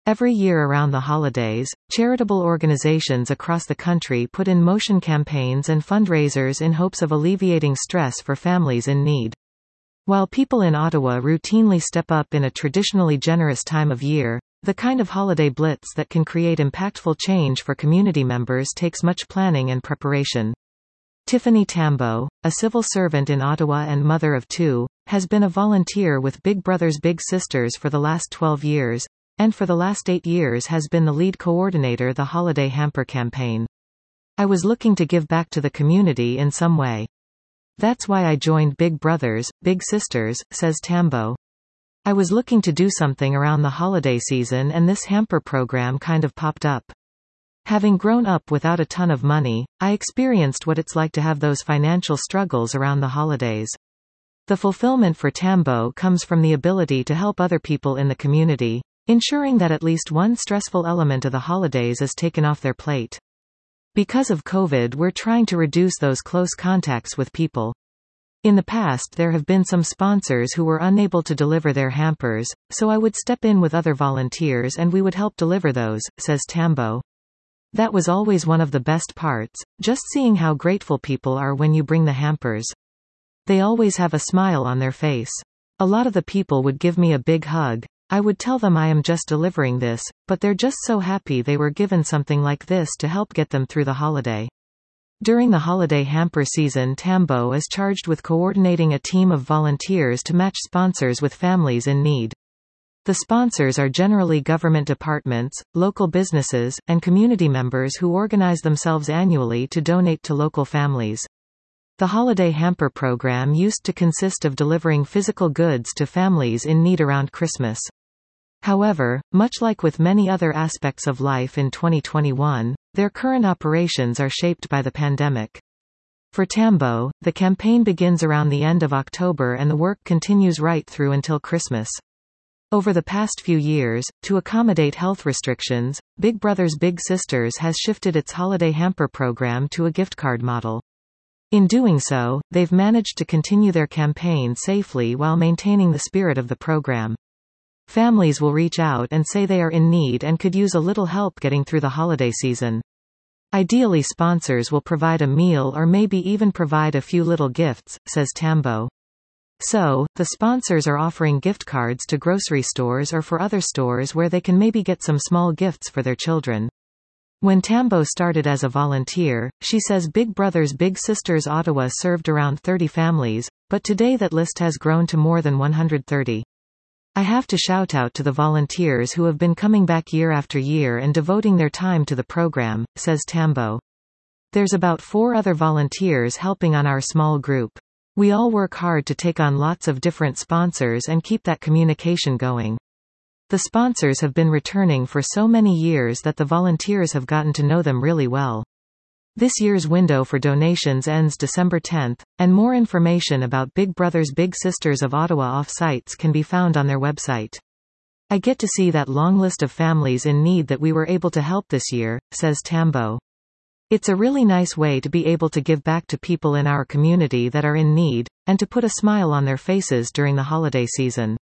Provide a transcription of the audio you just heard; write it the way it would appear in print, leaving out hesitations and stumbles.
Every year around the holidays, charitable organizations across the country put in motion campaigns and fundraisers in hopes of alleviating stress for families in need. While people in Ottawa routinely step up in a traditionally generous time of year, the kind of holiday blitz that can create impactful change for community members takes much planning and preparation. Tiffany Tambo, a civil servant in Ottawa and mother of two, has been a volunteer with Big Brothers Big Sisters for the last 12 years, and for the last 8 years has been the lead coordinator the Holiday Hamper campaign. I was looking to give back to the community in some way. That's why I joined Big Brothers, Big Sisters, says Tambo. I was looking to do something around the holiday season and this hamper program kind of popped up. Having grown up without a ton of money, I experienced what it's like to have those financial struggles around the holidays. The fulfillment for Tambo comes from the ability to help other people in the community, ensuring that at least one stressful element of the holidays is taken off their plate. Because of COVID, we're trying to reduce those close contacts with people. In the past there have been some sponsors who were unable to deliver their hampers, so I would step in with other volunteers and we would help deliver those, says Tambo. That was always one of the best parts, just seeing how grateful people are when you bring the hampers. They always have a smile on their face. A lot of the people would give me a big hug. I would tell them I am just delivering this, but they're just so happy they were given something like this to help get them through the holiday. During the holiday hamper season, Tambo is charged with coordinating a team of volunteers to match sponsors with families in need. The sponsors are generally government departments, local businesses, and community members who organize themselves annually to donate to local families. The Holiday Hamper program used to consist of delivering physical goods to families in need around Christmas. However, much like with many other aspects of life in 2021, their current operations are shaped by the pandemic. For Tambo, the campaign begins around the end of October and the work continues right through until Christmas. Over the past few years, to accommodate health restrictions, Big Brothers Big Sisters has shifted its Holiday Hamper program to a gift card model. In doing so, they've managed to continue their campaign safely while maintaining the spirit of the program. Families will reach out and say they are in need and could use a little help getting through the holiday season. Ideally, sponsors will provide a meal or maybe even provide a few little gifts, says Tambo. So, the sponsors are offering gift cards to grocery stores or for other stores where they can maybe get some small gifts for their children. When Tambo started as a volunteer, she says Big Brothers Big Sisters Ottawa served around 30 families, but today that list has grown to more than 130. I have to shout out to the volunteers who have been coming back year after year and devoting their time to the program, says Tambo. There's about 4 other volunteers helping on our small group. We all work hard to take on lots of different sponsors and keep that communication going. The sponsors have been returning for so many years that the volunteers have gotten to know them really well. This year's window for donations ends December 10th, and more information about Big Brothers Big Sisters of Ottawa off-sites can be found on their website. I get to see that long list of families in need that we were able to help this year, says Tambo. It's a really nice way to be able to give back to people in our community that are in need, and to put a smile on their faces during the holiday season.